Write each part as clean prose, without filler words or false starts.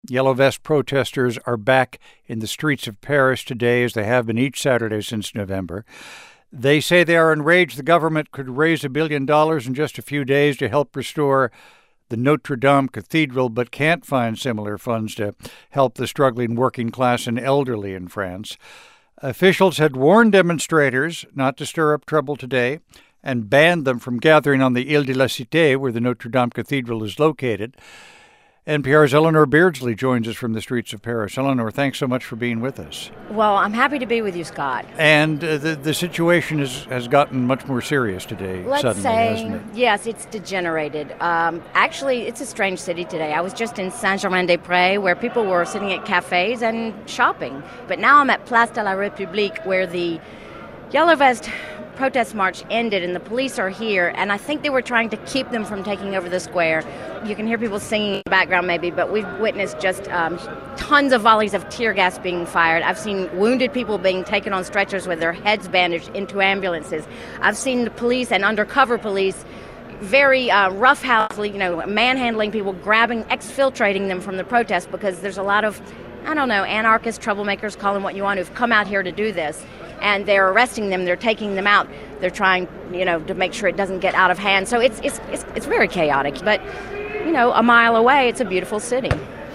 Yellow Vest protesters are back in the streets of Paris today, as they have been each Saturday since November. They say they are enraged the government could raise $1 billion in just a few days to help restore the Notre Dame Cathedral, but can't find similar funds to help the struggling working class and elderly in France. Officials had warned demonstrators not to stir up trouble today and banned them from gathering on the Ile de la Cité, where the Notre Dame Cathedral is located. NPR's Eleanor Beardsley joins us from the streets of Paris. Eleanor, thanks so much for being with us. Well, I'm happy to be with you, Scott. And the situation has gotten much more serious today, hasn't it? Yes, it's degenerated. Actually, it's a strange city today. I was just in Saint-Germain-des-Prés, where people were sitting at cafes and shopping. But now I'm at Place de la République, where the Yellow Vest protest march ended, and the police are here, and I think they were trying to keep them from taking over the square. You can hear people singing in the background maybe, but we've witnessed just tons of volleys of tear gas being fired. I've seen wounded people being taken on stretchers with their heads bandaged into ambulances. I've seen the police and undercover police very roughhousely, manhandling people, exfiltrating them from the protest, because there's a lot of, anarchist troublemakers, call them what you want, who've come out here to do this. And they're arresting them, they're taking them out, they're trying, to make sure it doesn't get out of hand. So it's very chaotic, but, a mile away, it's a beautiful city.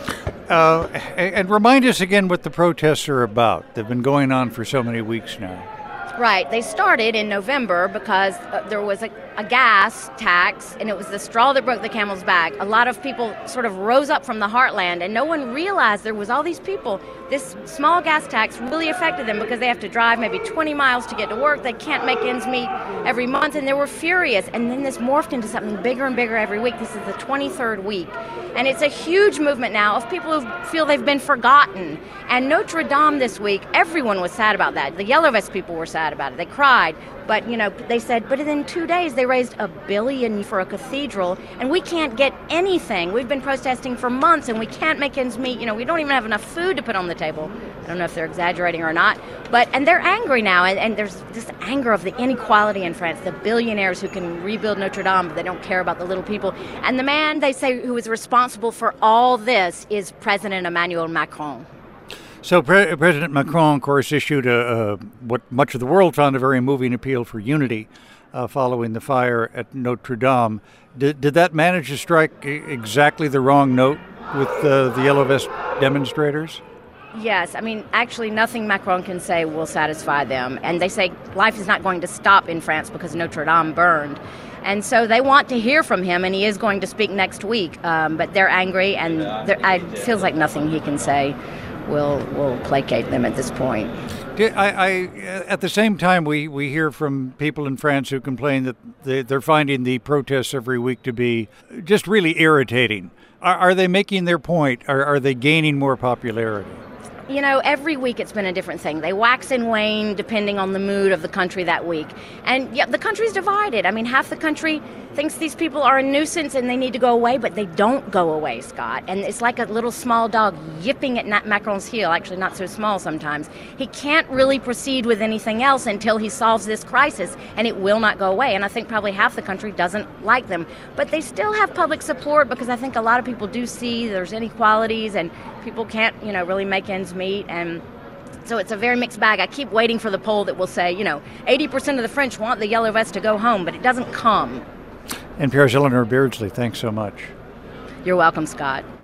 And remind us again what the protests are about. They've been going on for so many weeks now. Right. They started in November because there was a gas tax, and it was the straw that broke the camel's back. A lot of people sort of rose up from the heartland, and no one realized there was all these people. This small gas tax really affected them because they have to drive maybe 20 miles to get to work. They can't make ends meet every month, and they were furious. And then this morphed into something bigger and bigger every week. This is the 23rd week. And it's a huge movement now of people who feel they've been forgotten. And Notre Dame this week, everyone was sad about that. The Yellow Vest people were sad about it. They cried. But, they said, but in 2 days they raised $1 billion for a cathedral, and we can't get anything. We've been protesting for months, and we can't make ends meet. We don't even have enough food to put on the table. I don't know if they're exaggerating or not. And they're angry now, and there's this anger of the inequality in France, the billionaires who can rebuild Notre Dame, but they don't care about the little people. And the man, they say, who is responsible for all this is President Emmanuel Macron. So President Macron, of course, issued what much of the world found a very moving appeal for unity following the fire at Notre Dame. Did that manage to strike exactly the wrong note with the Yellow Vest demonstrators? Yes. Actually, nothing Macron can say will satisfy them. And they say life is not going to stop in France because Notre Dame burned. And so they want to hear from him, and he is going to speak next week. But they're angry, and it feels like nothing he can say will placate them at this point. At the same time, we hear from people in France who complain that they're finding the protests every week to be just really irritating. Are they making their point? Are they gaining more popularity? Every week it's been a different thing. They wax and wane depending on the mood of the country that week. And yeah, the country's divided. Half the country thinks these people are a nuisance and they need to go away, but they don't go away, Scott. And it's like a little small dog yipping at Macron's heel, actually not so small sometimes. He can't really proceed with anything else until he solves this crisis, and it will not go away. And I think probably half the country doesn't like them. But they still have public support because I think a lot of people do see there's inequalities and people can't, really make ends meet. And so it's a very mixed bag. I keep waiting for the poll that will say, 80% of the French want the Yellow Vest to go home, but it doesn't come. NPR's Eleanor Beardsley, thanks so much. You're welcome, Scott.